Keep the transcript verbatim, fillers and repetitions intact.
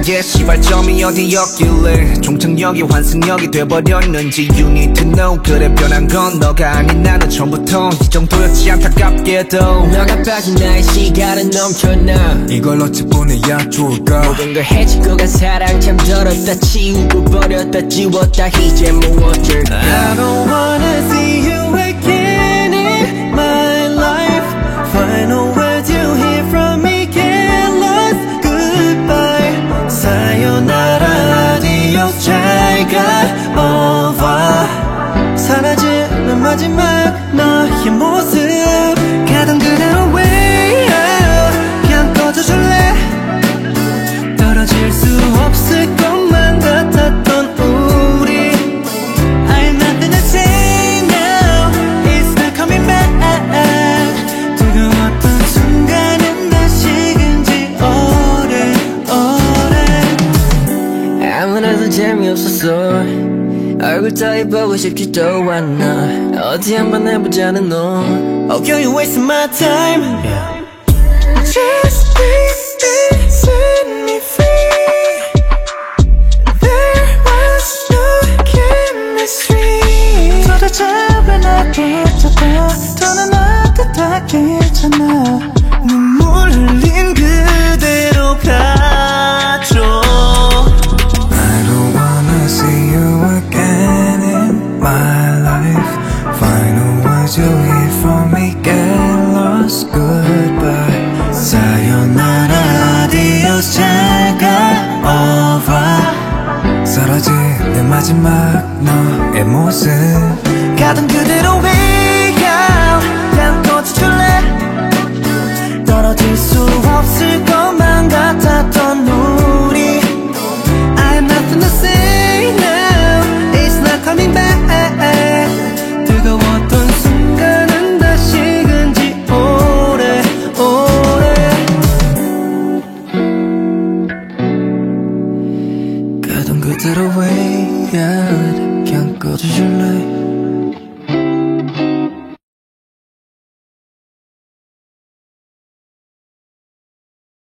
게 시발점이 어디였길래 종착역이 환승역이 돼버렸는지 You need to know. 그래 변한 건 너가 아닌 나는 처음부터 이 정도였지 안타깝게도. 너가 빠진 나의 시간은 넘쳐나. 이걸 어찌 보내야 좋을까. 모든 걸 해치고 간 사랑 참 더럽다. 치우고 버렸다 지웠다 이제 뭐 어쩔까. I don't wanna see you again in my life. Final words you hear from me get lost. Goodbye sayonara adios 잘가 over. 사라지는 마지막 너의 모습 가던 그대로 way out. 그냥 꺼져줄래. 떨어질 수 없을 것만 같았던 우리 I'm nothing to say now. It's not coming back. 뜨거웠던 순간은 다시금지 오래오래. 아무나도 재미없었어. 얼굴 따위 보고 싶지도 않아. 어디 한번 해보자는 너. Oh girl you wasting my time. Yeah. Just please set me free. There was no chemistry. 도대체 왜 날 붙잡아. 더는 따뜻하겠잖아. 눈물 흘린 그대로 가죠. I don't wanna see you again in my life. Final words you hear from me get lost. Goodbye sayonara adios 잘가 over. 사라진 내 마지막 너의 모습 가던 그대로 way out. 그냥 꺼져줄래. 떨어질 수 없을 것만 같았던 우리 I have nothing to say now. It's not coming back. 뜨거웠던 순간은 다시금지 오래오래. 가던 그대로 way out. 그냥 꺼져줄래.